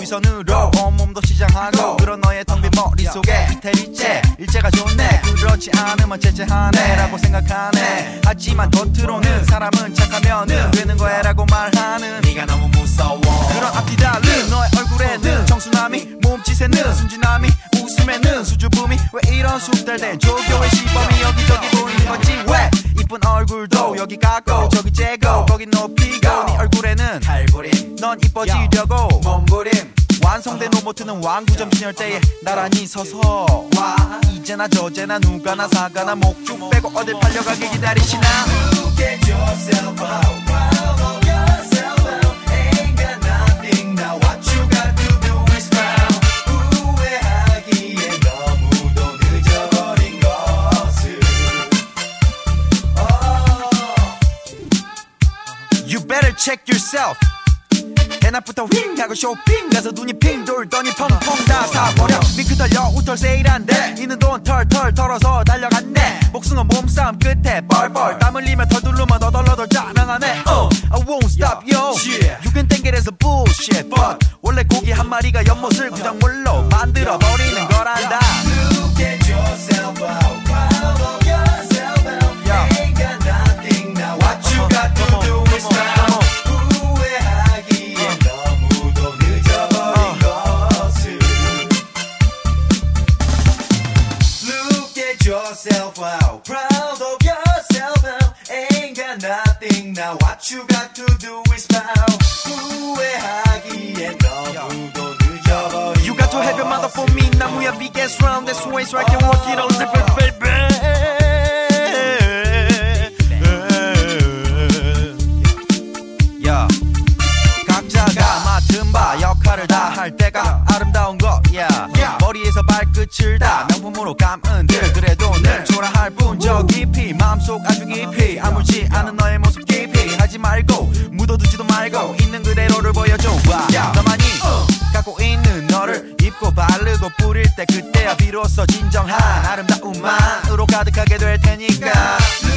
시선으로 온몸도 시장하고 그런 너의 텅 빈 머릿속에 이태리째 일제가 좋네 그렇지 않으면 째째하네 라고 생각하네 하지만 겉으로는 사람은 착하면은 되는 거야라고 말하는 네가 너무 무서워 그런 앞뒤 달린 너의 얼굴에는 청순함이 몸짓에는 순진함이 웃음에는 수줍음이 왜 이런 숙달된 조교의 시범이 여기저기 보이는 건지 왜 이쁜 얼굴도 여기 갖고 저기 째고 거기 높이고 네 얼굴에는 탈부림 넌 이뻐지려고 몸부림 완성된 로봇은 왕구점 진열대에 나란히 서서 와 이제나 저제나 누가나 사가나 목축 빼고 어딜 팔려가길 기다리시나 Look at yourself out proud of yourself out Ain't got nothing now what you got to do is frown 후회하기에 너무도 늦어버린 것을 You better check yourself 대낮부터 윙 하고 쇼핑 가서 눈이 핑 돌더니 펑펑 다 사버려 미크 털려 우털 세일한데 이는 돈 털털 털어서 달려갔네 복숭아 몸싸움 끝에 뻘뻘 땀 흘리며 털 두르면 더덜더덜 짜증나네 I won't stop yo You can think it as a bullshit but 원래 고기 한 마리가 연못을 구정물로 만들어버리는 거란다 Look at yourself out proud of yourself out Ain't got nothing now what you got to do is now yourself out proud of yourself out ain't got nothing now what you got to do is bow 후회하기엔 너무도 늦어버린 You got to have your mother for me 나무야 biggest round that's why so I can walk it on the baby yeah. 각자가 맡은 바 역할을 다 할 때가 아름다운 거야 머리에서 발끝을 다 명품으로 감은 들 그래도 늘 초라할 뿐 저 깊이 마음속 아주 깊이 아물지 않은 너의 모습 깊이 하지 말고 묻어두지도 말고 있는 그대로를 보여줘 너만이 갖고 있는 너를 입고 바르고 뿌릴 때 그때야 비로소 진정한 아름다움만으로 가득하게 될 테니까